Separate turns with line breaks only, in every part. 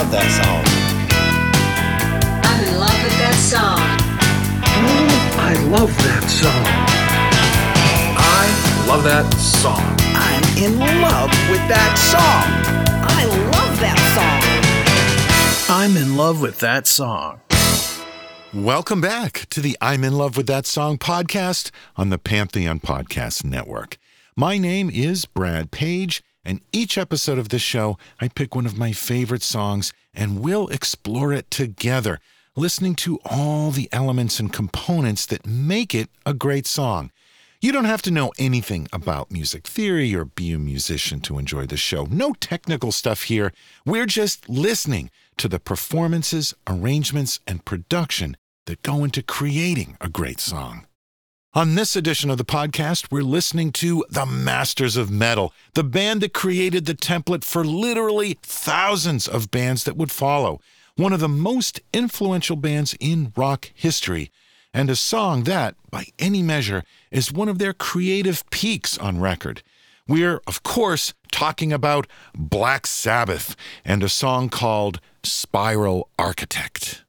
love that song.
I'm in love with that song.
Oh, I love that song.
I love that song.
I'm in love with that song. I love that song.
I'm in love with that song.
Welcome back to the I'm in love with that song podcast on the Pantheon Podcast Network. My name is Brad Page, and each episode of this show, I pick one of my favorite songs and we'll explore it together, listening to all the elements and components that make it a great song. You don't have to know anything about music theory or be a musician to enjoy the show. No technical stuff here. We're just listening to the performances, arrangements, and production that go into creating a great song. On this edition of the podcast, we're listening to the Masters of Metal, the band that created the template for literally thousands of bands that would follow. One of the most influential bands in rock history, and a song that, by any measure, is one of their creative peaks on record. We're, of course, talking about Black Sabbath and a song called Spiral Architect.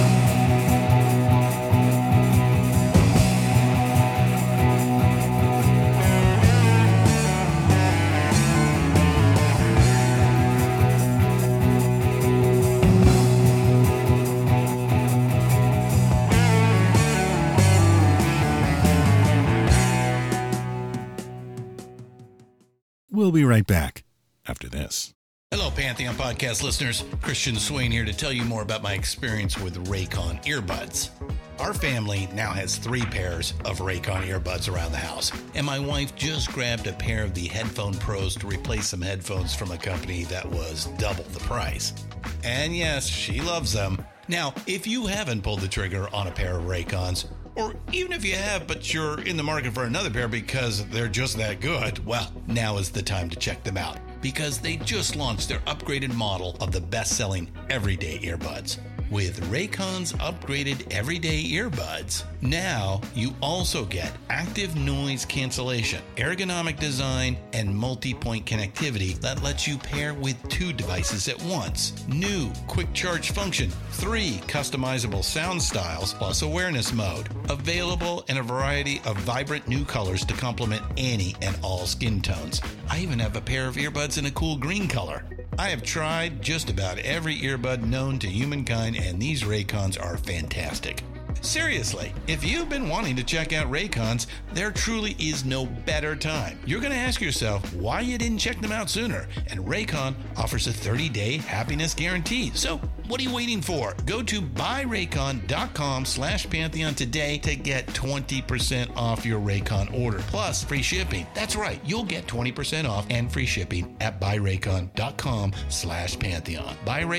We'll be right back after this.
Hello, Pantheon Podcast listeners. Christian Swain here to tell you more about my experience with Raycon earbuds. Our family now has 3 pairs of Raycon earbuds around the house, and my wife just grabbed a pair of the Headphone Pros to replace some headphones from a company that was double the price. And yes, she loves them. Now, if you haven't pulled the trigger on a pair of Raycons, or even if you have, but you're in the market for another pair because they're just that good, well, now is the time to check them out, because they just launched their upgraded model of the best-selling everyday earbuds. With Raycon's upgraded everyday earbuds, now you also get active noise cancellation, ergonomic design, and multi-point connectivity that lets you pair with 2 devices at once. New quick charge function, 3 customizable sound styles, plus awareness mode. Available in a variety of vibrant new colors to complement any and all skin tones. I even have a pair of earbuds in a cool green color. I have tried just about every earbud known to humankind, and these Raycons are fantastic. Seriously, if you've been wanting to check out Raycons, there truly is no better time. You're going to ask yourself why you didn't check them out sooner, and Raycon offers a 30-day happiness guarantee. So what are you waiting for? Go to buyraycon.com/Pantheon today to get 20% off your Raycon order, plus free shipping. That's right, you'll get 20% off and free shipping at buyraycon.com/Pantheon.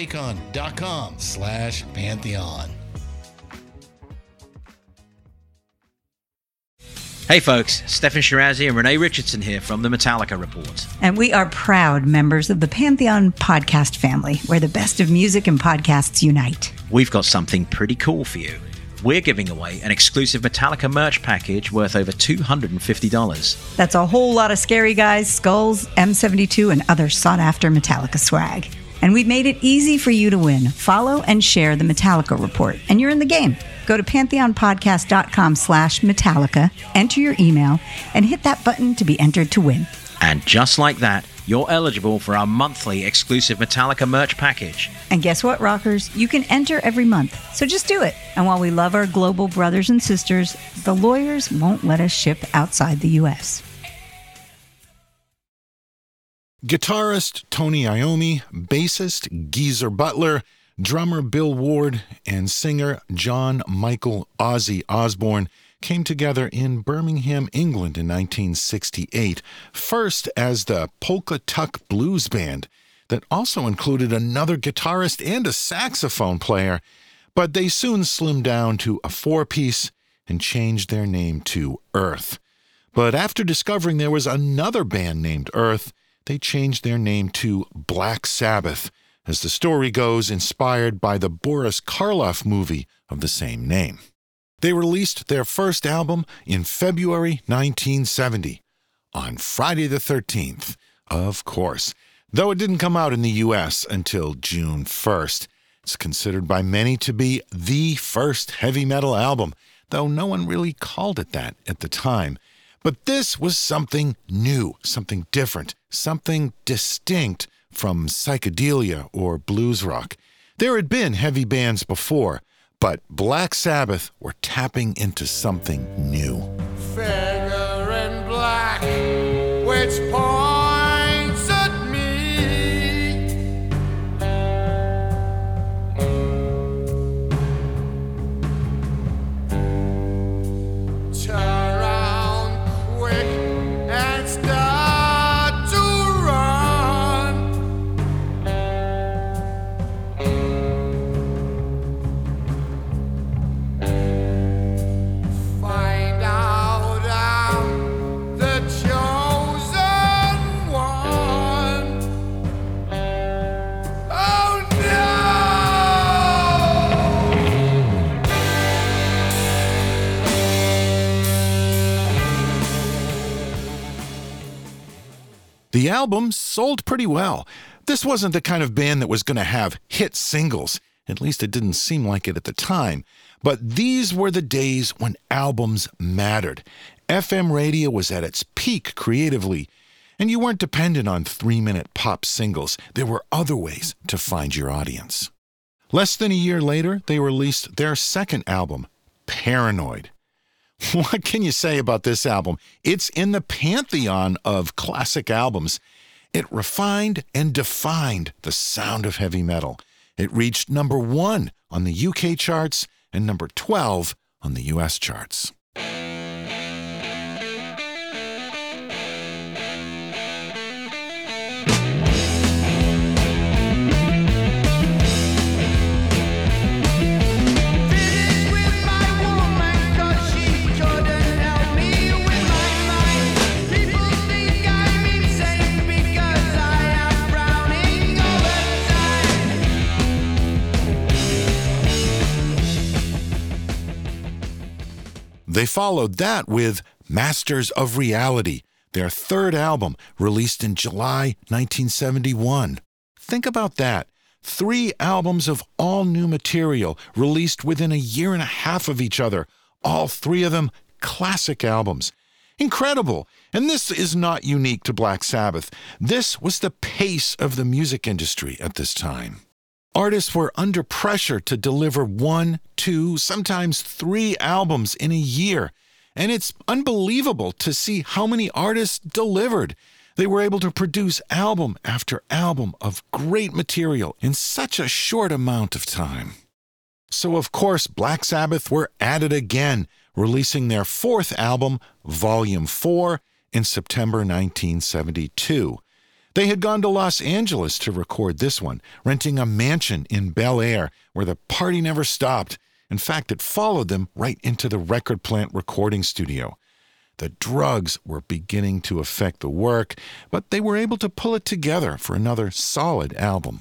buyraycon.com/Pantheon.
Hey folks, Stefan Shirazi and Renee Richardson here from the Metallica Report.
And we are proud members of the Pantheon podcast family, where the best of music and podcasts unite.
We've got something pretty cool for you. We're giving away an exclusive Metallica merch package worth over $250.
That's a whole lot of Scary Guys, skulls, M72, and other sought-after Metallica swag. And we've made it easy for you to win. Follow and share the Metallica Report, and you're in the game. Go to pantheonpodcast.com/Metallica, enter your email, and hit that button to be entered to win.
And just like that, you're eligible for our monthly exclusive Metallica merch package.
And guess what, rockers? You can enter every month, so just do it. And while we love our global brothers and sisters, the lawyers won't let us ship outside the U.S.
Guitarist Tony Iommi, bassist Geezer Butler, drummer Bill Ward, and singer John Michael Ozzy Osbourne came together in Birmingham, England in 1968, first as the Polka Tuck Blues Band that also included another guitarist and a saxophone player, but they soon slimmed down to a 4-piece and changed their name to Earth. But after discovering there was another band named Earth, they changed their name to Black Sabbath, as the story goes, inspired by the Boris Karloff movie of the same name. They released their first album in February 1970, on Friday the 13th, of course. Though it didn't come out in the U.S. until June 1st, it's considered by many to be the first heavy metal album, though no one really called it that at the time. But this was something new, something different, something distinct from psychedelia or blues rock. There had been heavy bands before, but Black Sabbath were tapping into something new.
Figure in black, which points at me. Turn around quick and start to run. Find out I'm the chosen one. Oh no!
The album sold pretty well. This wasn't the kind of band that was going to have hit singles. At least it didn't seem like it at the time. But these were the days when albums mattered. FM radio was at its peak creatively, and you weren't dependent on 3-minute pop singles. There were other ways to find your audience. Less than a year later, they released their second album, Paranoid. What can you say about this album? It's in the pantheon of classic albums. It refined and defined the sound of heavy metal. It reached number 1 on the UK charts and number 12 on the US charts. They followed that with Masters of Reality, their third album, released in July 1971. Think about that. 3 albums of all new material released within a year and a half of each other. All 3 of them classic albums. Incredible. And this is not unique to Black Sabbath. This was the pace of the music industry at this time. Artists were under pressure to deliver 1, 2, sometimes 3 albums in a year. And it's unbelievable to see how many artists delivered. They were able to produce album after album of great material in such a short amount of time. So, of course, Black Sabbath were at it again, releasing their 4th album, Volume 4, in September 1972. They had gone to Los Angeles to record this one, renting a mansion in Bel Air where the party never stopped. In fact, it followed them right into the record plant recording studio. The drugs were beginning to affect the work, but they were able to pull it together for another solid album.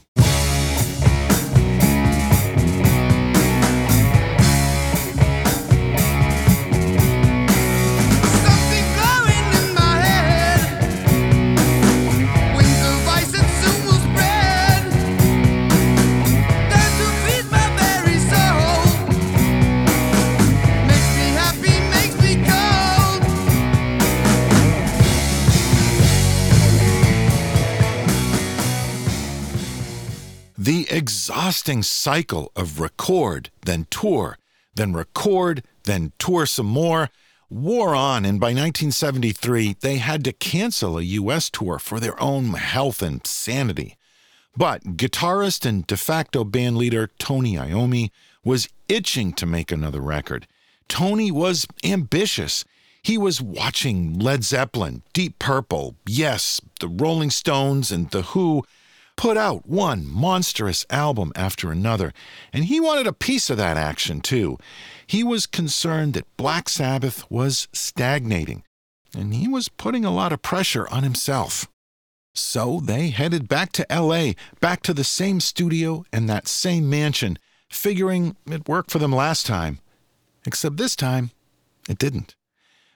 The exhausting cycle of record, then tour, then record, then tour some more, wore on, and by 1973, they had to cancel a U.S. tour for their own health and sanity. But guitarist and de facto band leader Tony Iommi was itching to make another record. Tony was ambitious. He was watching Led Zeppelin, Deep Purple, Yes, the Rolling Stones, and The Who put out one monstrous album after another, and he wanted a piece of that action too. He was concerned that Black Sabbath was stagnating, and he was putting a lot of pressure on himself. So they headed back to L.A., back to the same studio and that same mansion, figuring it worked for them last time. Except this time, it didn't.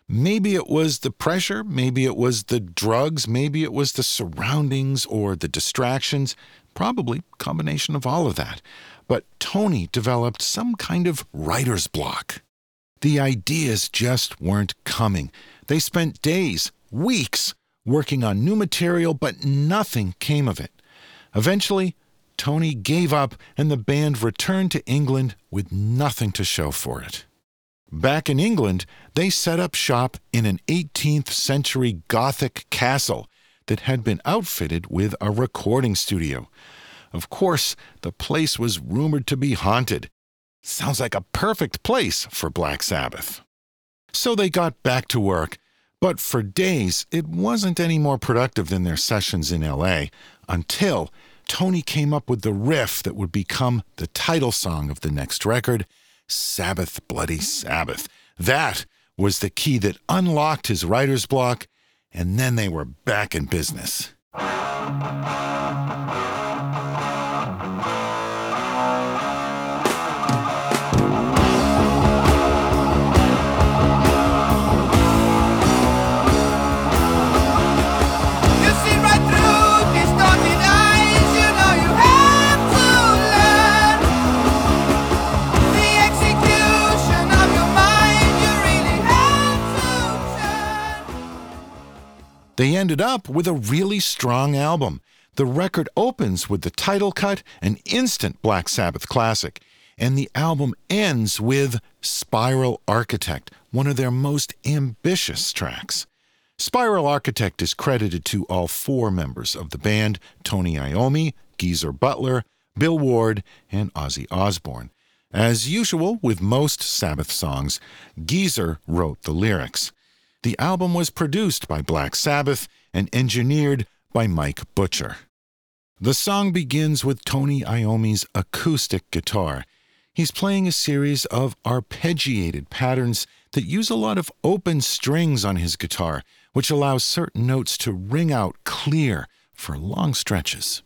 Maybe it was the pressure, maybe it was the drugs, maybe it was the surroundings or the distractions, probably a combination of all of that. But Tony developed some kind of writer's block. The ideas just weren't coming. They spent days, weeks, working on new material, but nothing came of it. Eventually, Tony gave up and the band returned to England with nothing to show for it. Back in England, they set up shop in an 18th century Gothic castle that had been outfitted with a recording studio. Of course, the place was rumored to be haunted. Sounds like a perfect place for Black Sabbath. So they got back to work, but for days it wasn't any more productive than their sessions in LA until Tony came up with the riff that would become the title song of the next record, Sabbath Bloody Sabbath. That was the key that unlocked his writer's block, and then they were back in business. They ended up with a really strong album. The record opens with the title cut, an instant Black Sabbath classic, and the album ends with Spiral Architect, one of their most ambitious tracks. Spiral Architect is credited to all four members of the band, Tony Iommi, Geezer Butler, Bill Ward, and Ozzy Osbourne. As usual with most Sabbath songs, Geezer wrote the lyrics. The album was produced by Black Sabbath and engineered by Mike Butcher. The song begins with Tony Iommi's acoustic guitar. He's playing a series of arpeggiated patterns that use a lot of open strings on his guitar, which allows certain notes to ring out clear for long stretches.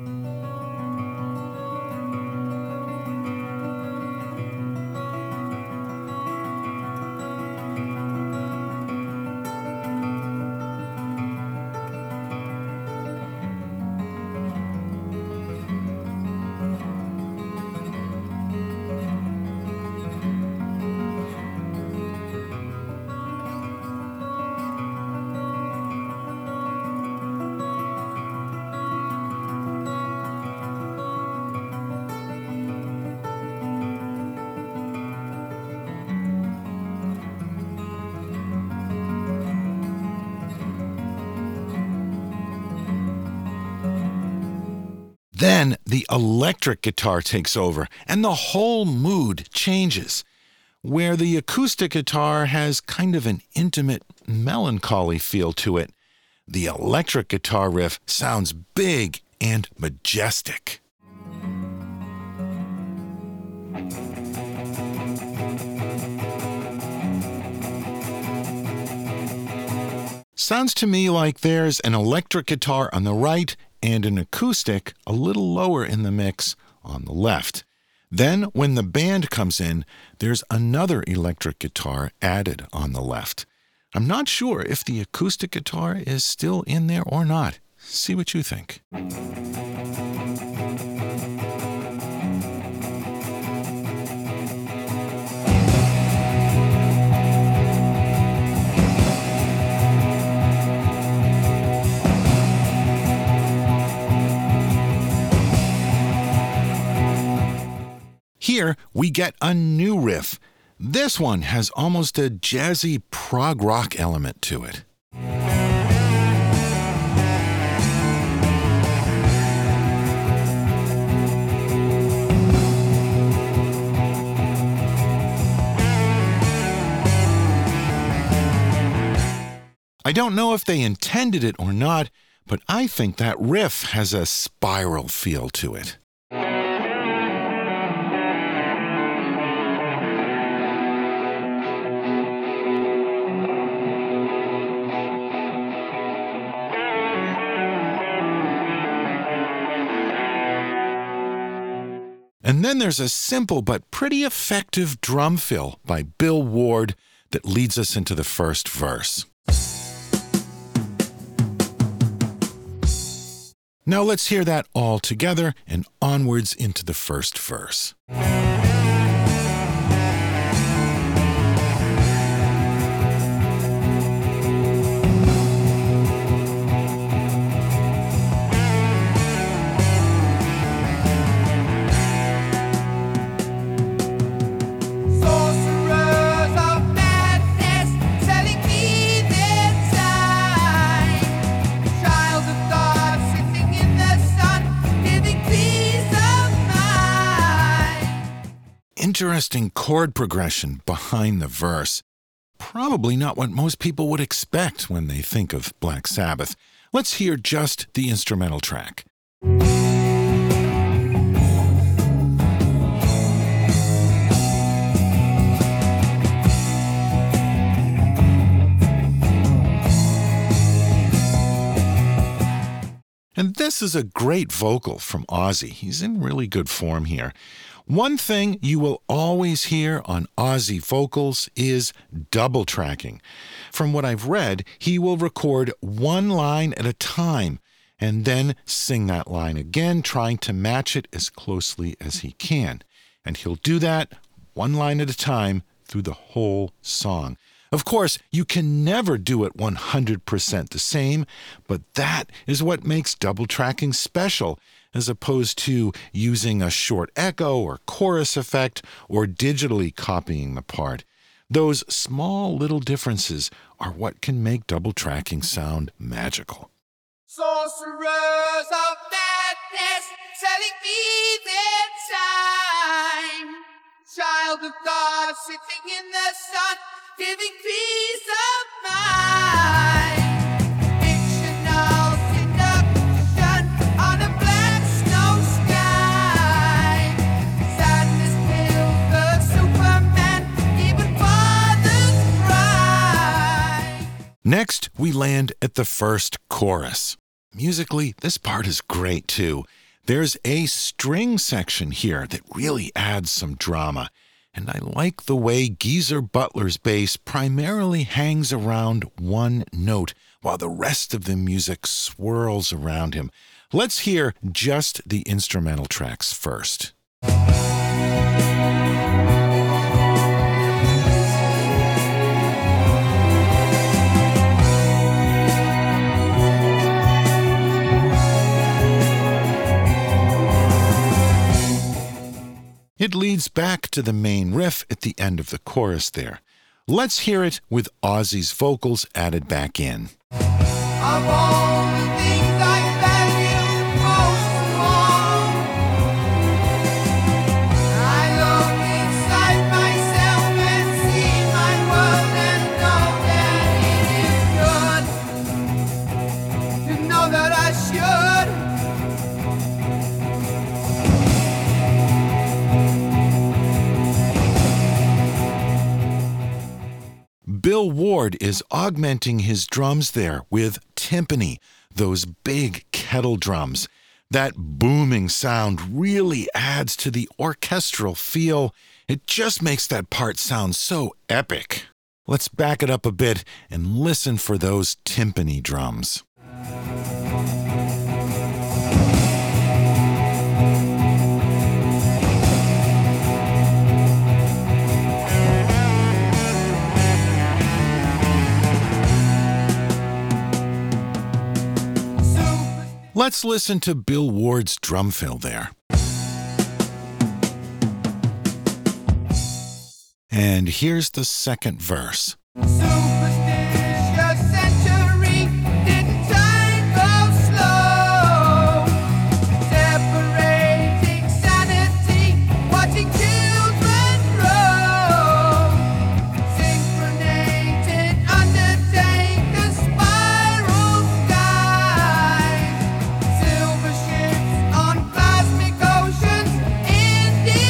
Then the electric guitar takes over, and the whole mood changes. Where the acoustic guitar has kind of an intimate, melancholy feel to it, the electric guitar riff sounds big and majestic. Sounds to me like there's an electric guitar on the right and an acoustic a little lower in the mix on the left. Then, when the band comes in, there's another electric guitar added on the left. I'm not sure if the acoustic guitar is still in there or not. See what you think. Here, we get a new riff. This one has almost a jazzy prog rock element to it. I don't know if they intended it or not, but I think that riff has a spiral feel to it. And then there's a simple but pretty effective drum fill by Bill Ward that leads us into the first verse. Now let's hear that all together and onwards into the first verse. Interesting chord progression behind the verse. Probably not what most people would expect when they think of Black Sabbath. Let's hear just the instrumental track. And this is a great vocal from Ozzy. He's in really good form here. One thing you will always hear on Ozzy vocals is double tracking. From what I've read, he will record one line at a time and then sing that line again, trying to match it as closely as he can. And he'll do that one line at a time through the whole song. Of course, you can never do it 100% the same, but that is what makes double tracking special, as opposed to using a short echo or chorus effect or digitally copying the part. Those small little differences are what can make double tracking sound magical.
Sorcerers of madness, selling me their time. Child of God, sitting in the sun, giving peace of mind. Fictional seduction on a black snow sky. Sadness kills the Superman, even fathers cry.
Next, we land at the first chorus. Musically, this part is great too. There's a string section here that really adds some drama. And I like the way Geezer Butler's bass primarily hangs around one note while the rest of the music swirls around him. Let's hear just the instrumental tracks first. It leads back to the main riff at the end of the chorus there. Let's hear it with Ozzy's vocals added back in.
Of all the things I value most of all, I look inside myself and see my world and know that it is good to know that I should.
Bill Ward is augmenting his drums there with timpani, those big kettle drums. That booming sound really adds to the orchestral feel. It just makes that part sound so epic. Let's back it up a bit and listen for those timpani drums. Let's listen to Bill Ward's drum fill there. And here's the second verse.
Superstitious century, didn't time go slow? Separating sanity, watching children grow. Synchronated undertaker, spiral skies. Silver ships on cosmic oceans in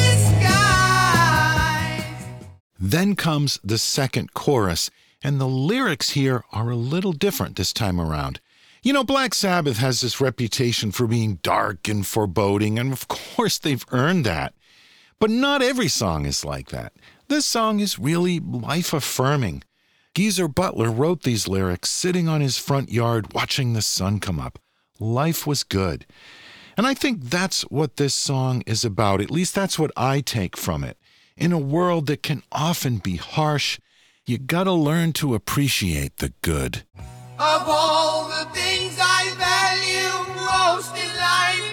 disguise.
Then comes the second chorus, and the lyrics here are a little different this time around. You know, Black Sabbath has this reputation for being dark and foreboding, and of course they've earned that. But not every song is like that. This song is really life-affirming. Geezer Butler wrote these lyrics sitting on his front yard watching the sun come up. Life was good. And I think that's what this song is about. At least that's what I take from it. In a world that can often be harsh, you gotta learn to appreciate the good.
Of all the things I value most in life,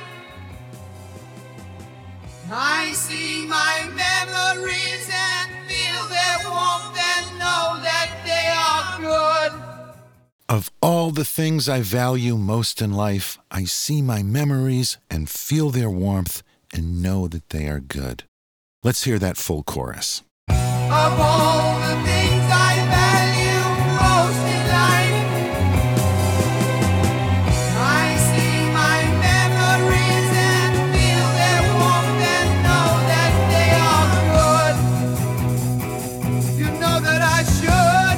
I see my memories and feel their warmth and know that they are good.
Of all the things I value most in life, I see my memories and feel their warmth and know that they are good. Let's hear that full chorus.
Of all the things I value most in life, I see my memories and feel their warmth and know that they are good. You know that I should.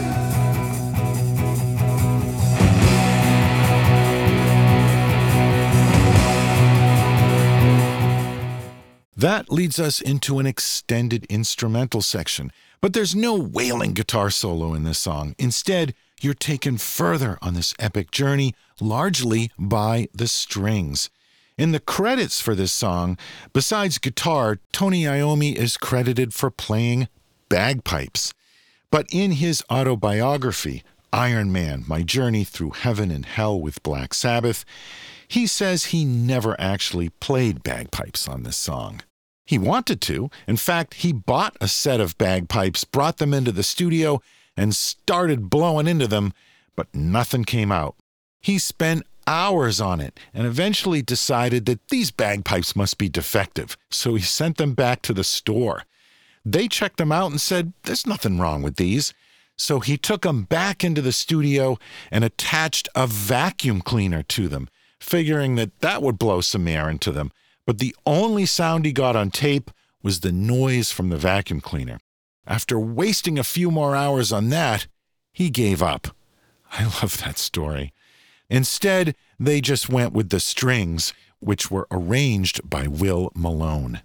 That leads us into an extended instrumental section, but there's no wailing guitar solo in this song. Instead, you're taken further on this epic journey, largely by the strings. In the credits for this song, besides guitar, Tony Iommi is credited for playing bagpipes. But in his autobiography, Iron Man, My Journey Through Heaven and Hell with Black Sabbath, he says he never actually played bagpipes on this song. He wanted to. In fact, he bought a set of bagpipes, brought them into the studio, and started blowing into them, but nothing came out. He spent hours on it and eventually decided that these bagpipes must be defective, so he sent them back to the store. They checked them out and said, "There's nothing wrong with these." So he took them back into the studio and attached a vacuum cleaner to them, figuring that that would blow some air into them. But the only sound he got on tape was the noise from the vacuum cleaner. After wasting a few more hours on that, he gave up. I love that story. Instead, they just went with the strings, which were arranged by Will Malone.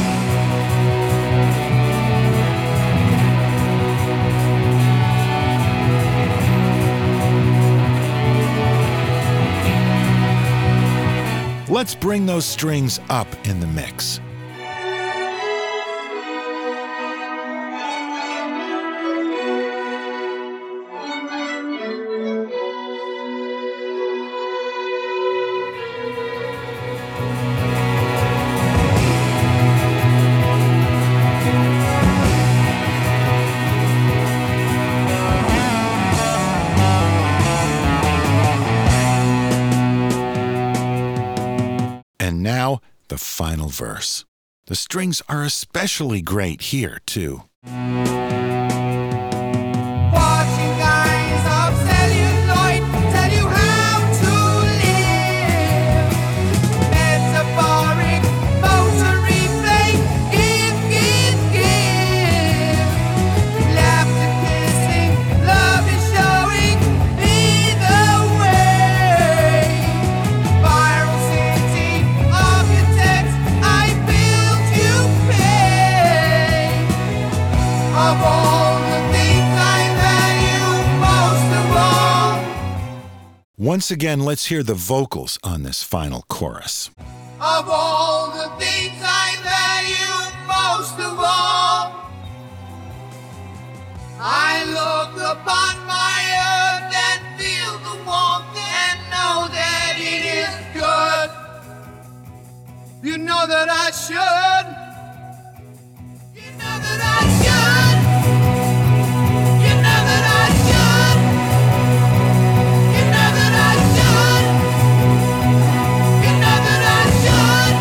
Let's bring those strings up in the mix. And now, the final verse. The strings are especially great here, too.
Watching guys of celluloid tell you how to live. Metaphoric motor replay. Give. Laughter kissing, love is showing. Either way. Viral city architects, I built you pay. Of all the things I value most of all.
Once again, let's hear the vocals on this final chorus.
Of all the things I value most of all, I look upon my earth and feel the warmth and know that it is good. You know that I should. You know that I should. You know that I should. You know that I should. You know that I should.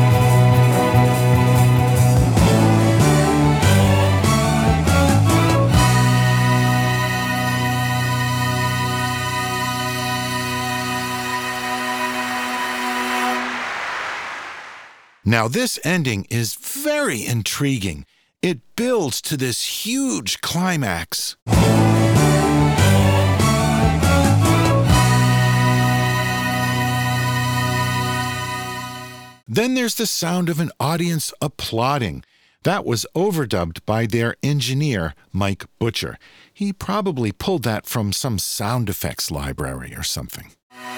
Now, this ending is very intriguing. It builds to this huge climax. Then there's the sound of an audience applauding. That was overdubbed by their engineer, Mike Butcher. He probably pulled that from some sound effects library or something.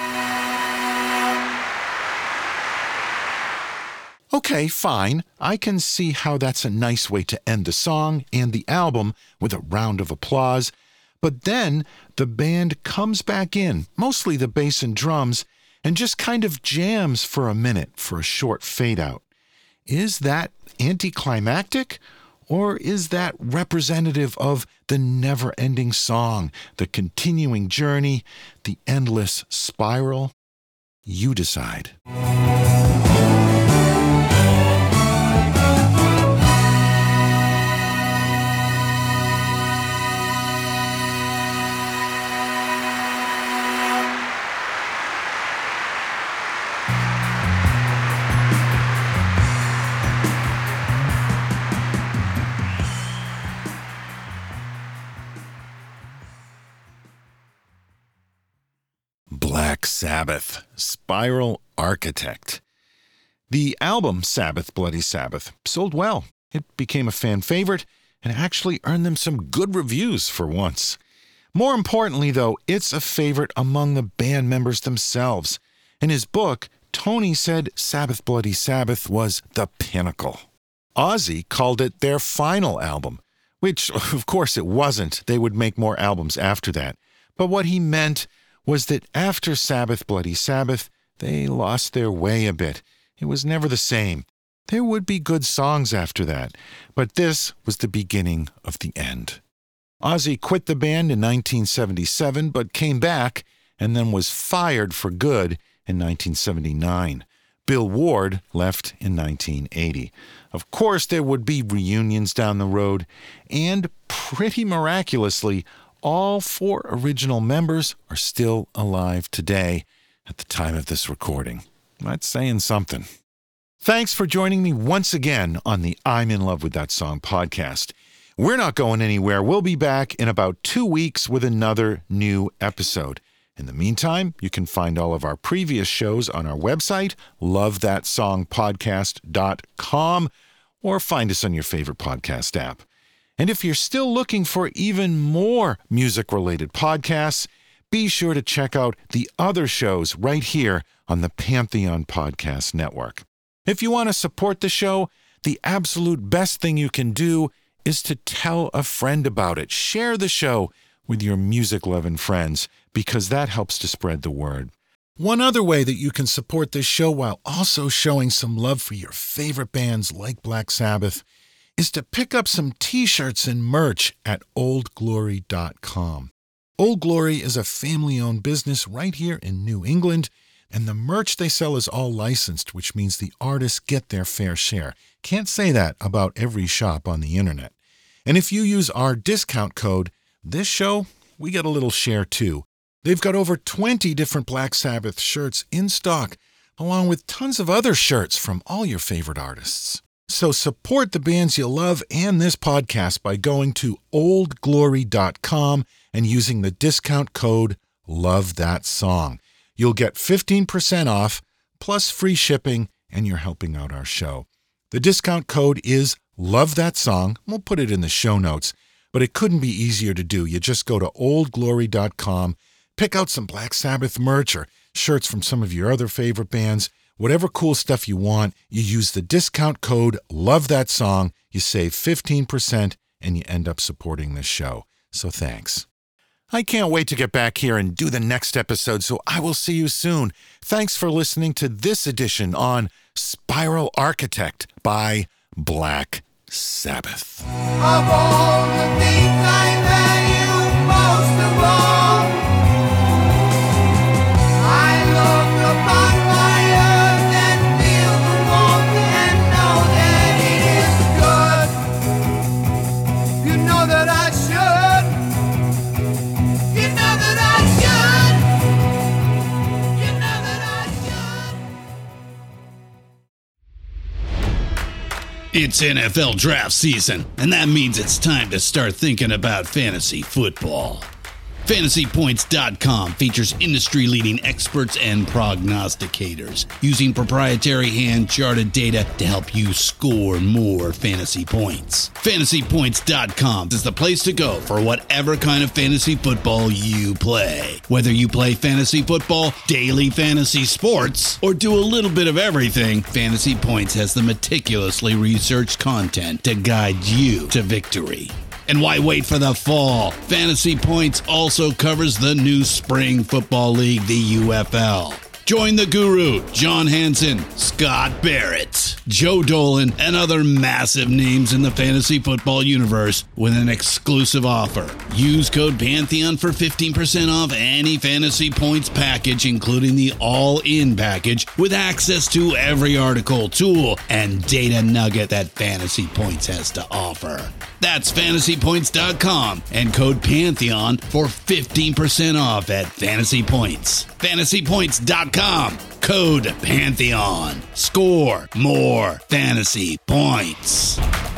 Okay, fine. I can see how that's a nice way to end the song and the album with a round of applause. But then the band comes back in, mostly the bass and drums, and just kind of jams for a minute for a short fade out. Is that anticlimactic? Or is that representative of the never-ending song, the continuing journey, the endless spiral? You decide. Black Sabbath, Spiral Architect. The album Sabbath, Bloody Sabbath sold well. It became a fan favorite and actually earned them some good reviews for once. More importantly, though, it's a favorite among the band members themselves. In his book, Tony said Sabbath, Bloody Sabbath was the pinnacle. Ozzy called it their final album, which, of course, it wasn't. They would make more albums after that. But what he meant was that after Sabbath, Bloody Sabbath, they lost their way a bit. It was never the same. There would be good songs after that, but this was the beginning of the end. Ozzy quit the band in 1977, but came back and then was fired for good in 1979. Bill Ward left in 1980. Of course, there would be reunions down the road, and pretty miraculously, all 4 original members are still alive today at the time of this recording. That's saying something. Thanks for joining me once again on the I'm in Love with That Song podcast. We're not going anywhere. We'll be back in about 2 weeks with another new episode. In the meantime, you can find all of our previous shows on our website, lovethatsongpodcast.com, or find us on your favorite podcast app. And if you're still looking for even more music-related podcasts, be sure to check out the other shows right here on the Pantheon Podcast Network. If you want to support the show, the absolute best thing you can do is to tell a friend about it. Share the show with your music-loving friends, because that helps to spread the word. One other way that you can support this show while also showing some love for your favorite bands like Black Sabbath is to pick up some t-shirts and merch at oldglory.com. Old Glory is a family-owned business right here in New England, and the merch they sell is all licensed, which means the artists get their fair share. Can't say that about every shop on the internet. And if you use our discount code, this show, we get a little share too. They've got over 20 different Black Sabbath shirts in stock, along with tons of other shirts from all your favorite artists. So support the bands you love and this podcast by going to oldglory.com and using the discount code LOVETHATSONG. You'll get 15% off, plus free shipping, and you're helping out our show. The discount code is LOVETHATSONG. We'll put it in the show notes, but it couldn't be easier to do. You just go to oldglory.com, pick out some Black Sabbath merch or shirts from some of your other favorite bands. Whatever cool stuff you want, you use the discount code LOVETHATSONG, you save 15%, and you end up supporting this show. So thanks. I can't wait to get back here and do the next episode, so I will see you soon. Thanks for listening to this edition on Spiral Architect by Black Sabbath.
Of all the things I value most of all, I love the bonfire and feel the warmth and know that it is good. You know that I should. You know that I should. You know that I should.
It's NFL draft season, and that means it's time to start thinking about fantasy football.
FantasyPoints.com features industry-leading experts and prognosticators using proprietary hand-charted data to help you score more fantasy points. FantasyPoints.com is the place to go for whatever kind of fantasy football you play. Whether you play fantasy football, daily fantasy sports, or do a little bit of everything, Fantasy Points has the meticulously researched content to guide you to victory. And why wait for the fall? Fantasy Points also covers the new spring football league, the UFL. Join the guru, John Hansen, Scott Barrett, Joe Dolan, and other massive names in the fantasy football universe with an exclusive offer. Use code Pantheon for 15% off any Fantasy Points package, including the all-in package, with access to every article, tool, and data nugget that Fantasy Points has to offer. That's FantasyPoints.com and code Pantheon for 15% off at Fantasy Points. FantasyPoints.com, code Pantheon. Score more fantasy points.